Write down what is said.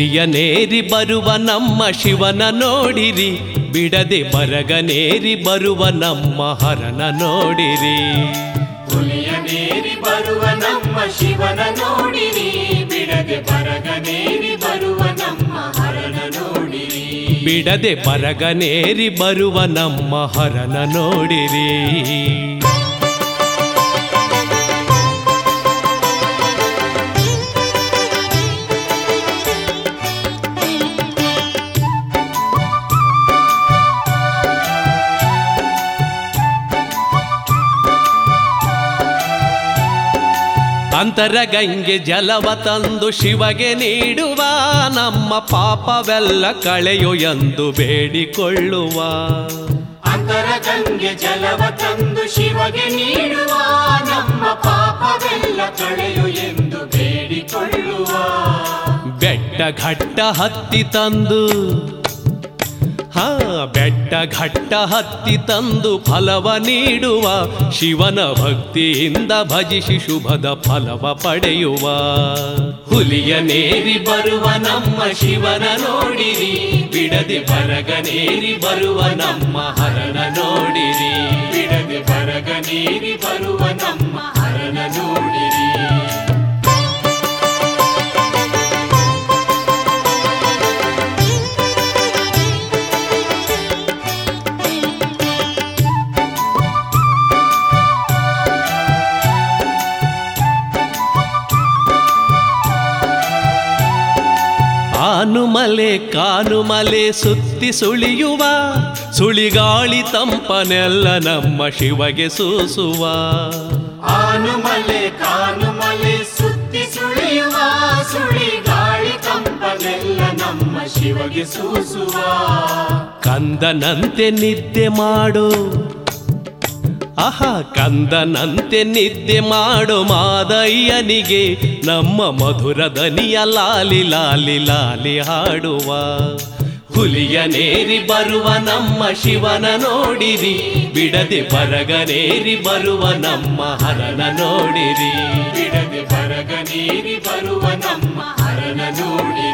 ಹುಲಿಯನೇರಿ ಬರುವ ನಮ್ಮ ಶಿವನ ನೋಡಿರಿ, ಬಿಡದೆ ಬರಗನೇರಿ ಬರುವ ನಮ್ಮ ಹರನ ನೋಡಿರಿ. ಹುಲಿಯನೇರಿ ಬರುವ ನಮ್ಮ ಶಿವನ ನೋಡಿರಿ, ಬಿಡದೆ ಬರಗನೇರಿ ಬರುವ ನಮ್ಮ ಹರನ ನೋಡಿರಿ. ಬಿಡದೆ ಬರಗನೇರಿ ಬರುವ ನಮ್ಮ ಹರನ ನೋಡಿರಿ. ಅಂತರಗಂಗೆ ಜಲವ ತಂದು ಶಿವಗೆ ನೀಡುವ, ನಮ್ಮ ಪಾಪವೆಲ್ಲ ಕಳೆಯು ಎಂದು ಬೇಡಿಕೊಳ್ಳುವ. ಅಂತರಗಂಗೆ ಜಲವ ತಂದು ಶಿವಗೆ ನೀಡುವ, ನಮ್ಮ ಪಾಪವೆಲ್ಲ ಕಳೆಯು ಎಂದು ಬೇಡಿಕೊಳ್ಳುವ. ಬೆಟ್ಟ ಘಟ್ಟ ಹತ್ತಿ ತಂದು ಬೆಟ್ಟ ಘಟ್ಟ ಹತ್ತಿ ತಂದು ಫಲವ ನೀಡುವ, ಶಿವನ ಭಕ್ತಿಯಿಂದ ಭಜಿಸಿ ಶುಭದ ಫಲವ ಪಡೆಯುವ. ಹುಲಿಯನೇರಿ ಬರುವ ನಮ್ಮ ಶಿವನ ನೋಡಿರಿ, ಬಿಡದೆ ಬರಗನೇರಿ ಬರುವ ನಮ್ಮ ಹರನ ನೋಡಿರಿ. ಬಿಡದೆ ಬರಗನೇರಿ ಬರುವ ನಮ್ಮ ಹರನ ನೋಡಿರಿ. ಆನುಮಲೆ ಕಾನುಮಲೆ ಸುತ್ತಿ ಸುಳಿಯುವ, ಸುಳಿಗಾಳಿ ತಂಪನೆಲ್ಲ ನಮ್ಮ ಶಿವಗೆ ಸೂಸುವ. ಆನುಮಲೆ ಕಾನುಮಲೆ ಸುತ್ತಿ ಸುಳಿಯುವ, ಸುಳಿಗಾಳಿ ತಂಪನೆಲ್ಲ ನಮ್ಮ ಶಿವಗೆ ಸೂಸುವ. ಕಂದನಂತೆ ನಿದ್ದೆ ಮಾಡು ಕಂದನಂತೆ ನಿದ್ದೆ ಮಾಡು ಮಾದಯ್ಯನಿಗೆ, ನಮ್ಮ ಮಧುರ ದನಿಯ ಲಾಲಿ ಲಾಲಿ ಲಾಲಿ ಹಾಡುವ. ಹುಲಿಯನೇರಿ ಬರುವ ನಮ್ಮ ಶಿವನ ನೋಡಿರಿ, ಬಿಡದೆ ಬರಗನೇರಿ ಬರುವ ನಮ್ಮ ಹರನ ನೋಡಿರಿ. ಬಿಡದೆ ಬರಗನೇರಿ ಬರುವ ನಮ್ಮ ಹರನ ನೋಡಿರಿ.